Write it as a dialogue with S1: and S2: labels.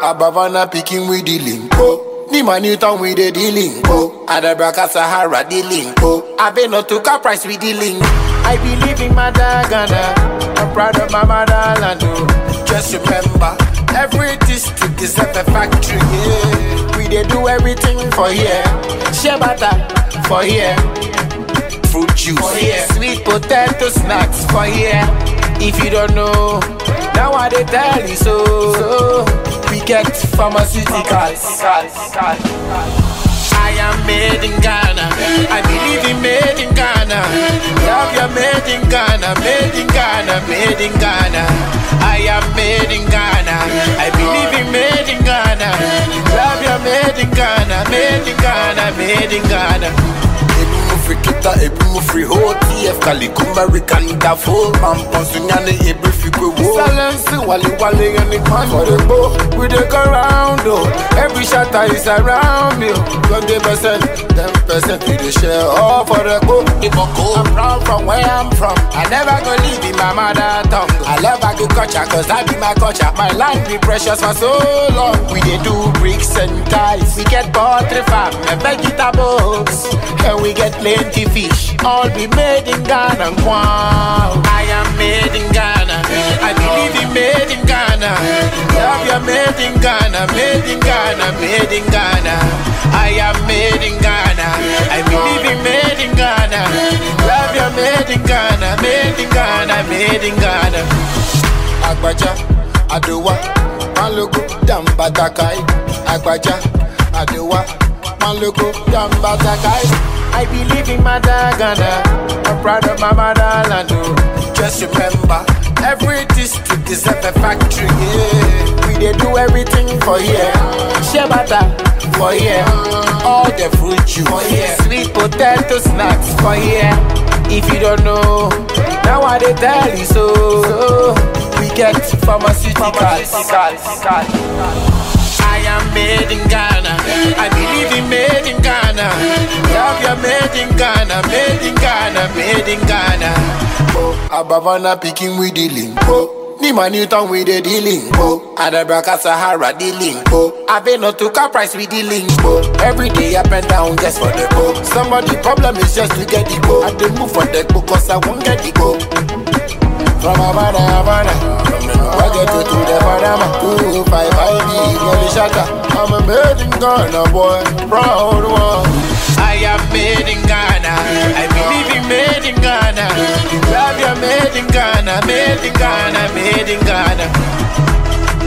S1: Abavana picking with the link. Ni Newton with the dealing. Adabraka Sahara dealing. I been not to car price with the link. I believe in my Ghana. I'm proud of my motherland. Just remember, every district is a factory. Yeah. We they do everything for here. Shea butter for here. Fruit juice for here. Sweet potato snacks for here. If you don't know, now I they tell you so. We get pharmaceuticals. I am made in Ghana. I believe in made in Ghana. Love you made in Ghana, made in Ghana, made in Ghana. I am made in Ghana. I believe in made in Ghana. Love you made in Ghana, made in Ghana, made in Ghana. Kita ebu free ho TF Calico American da full man ponsunyane ebu fiku wo silence wale and the pan for the bow we dey go round oh every shatter is around me 20% 10% we dey share all for the bow I'm proud from where I'm from I never go leave in my mother tongue I love agriculture cause that be my culture my land be precious for so long we dey do bricks and ties we get poultry farm and vegetables and we get plenty fish, all be made in Ghana. Wow. I am made in Ghana. I believe in made in Ghana. Love you made in Ghana, made in Ghana, made in Ghana. I am made in Ghana. I believe in made in Ghana. Love you made in Ghana, made in Ghana, made in Ghana. Agbaja, Adowa, Maluku, Dambatakai. Agbaja, Adowa, Maluku, Dambatakai. I believe in my Ghana. I'm proud of my motherland. Just remember, every district is a factory. Yeah. We they do everything for here. Shea butter for here. All the fruit juice for here. Sweet potato snacks for here. If you don't know, now I they tell you so. We get pharmaceuticals. I am made in Ghana. I believe in made in Ghana. Love you made in Ghana, made in Ghana, made in Ghana. Abavana picking with the link. Ni Newton with the dealing. Adabraka Sahara dealing. I been not to car price with the link. Every day up and down just for the go. Somebody problem is just to get the go. I dey move for the go cause I won't get the go. From Havana, I get to the Panama 255 nearly shatter. I'm a made in Ghana boy, proud one. I am made in Ghana. I believe in made in Ghana. Love you made in Ghana, made in Ghana, made in Ghana.